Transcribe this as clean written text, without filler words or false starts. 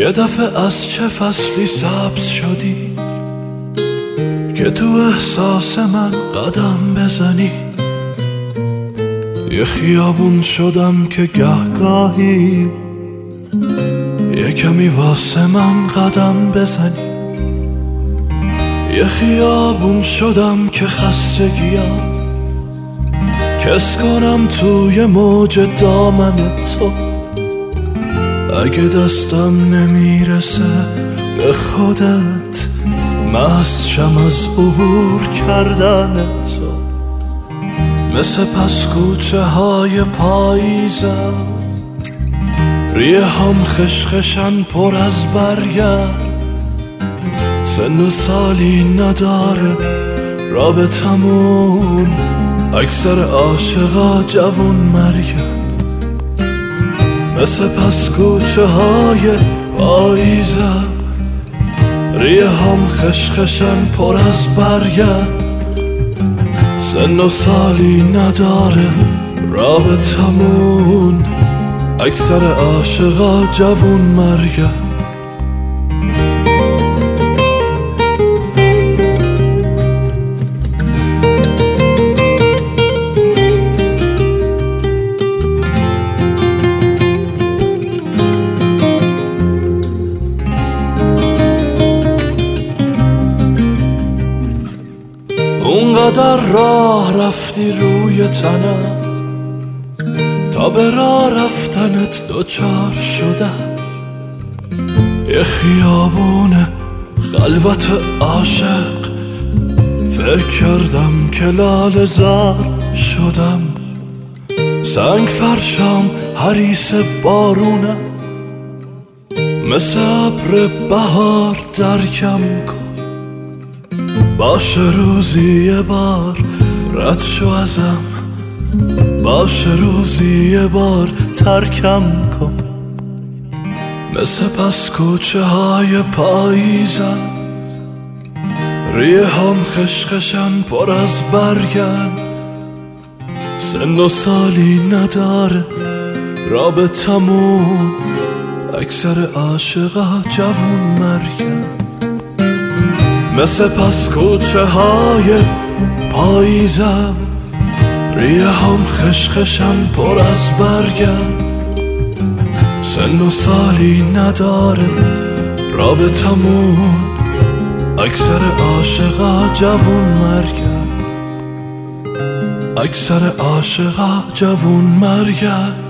یه دفعه از چه فصلی سبز شدی که تو احساس من قدم بزنی. یه خیابون شدم که گهگاهی یه کمی واسه من قدم بزنی. یه خیابون شدم که خستگیم کس کنم توی موج دامن تو. اگه دستم نمیرسه به خودت مست شم از عبور کردن تو. مثل پس کوچه های پاییزم ریه هم خشخشن پر از برگرد. سن و سالی نداره رابطمون اکثر عاشقا جوون مرگن. مثل پس کوچه های پاییزم ریه هم خشخشن پر از برگرد. سن و سالی نداره رابطمون اکثر عاشقا جوون مرگن. اونقدر راه رفتی روی تنت تا به راه رفتنت دوچار شدم. یه خیابون خلوت عاشق فکر کردم که لاله زار شدم. سنگ فرشام حریص بارونم مثل ابر بهار درکم کن. باشه روزی یه بار رد شو ازم، باشه روزی یه بار ترکم کن. مثل پس کوچه های پاییزم ریه هم خشخشن پر از برگن. سن و سالی نداره رابطمون اکثر عاشقا جوون مرگن. مثل پس کوچه های پاییزم ریه هم خشخشن پر از برگن. سن و سالی نداره رابطمون اکثر عاشقا جوون مرگن. اکثر عاشقا جوون مرگن.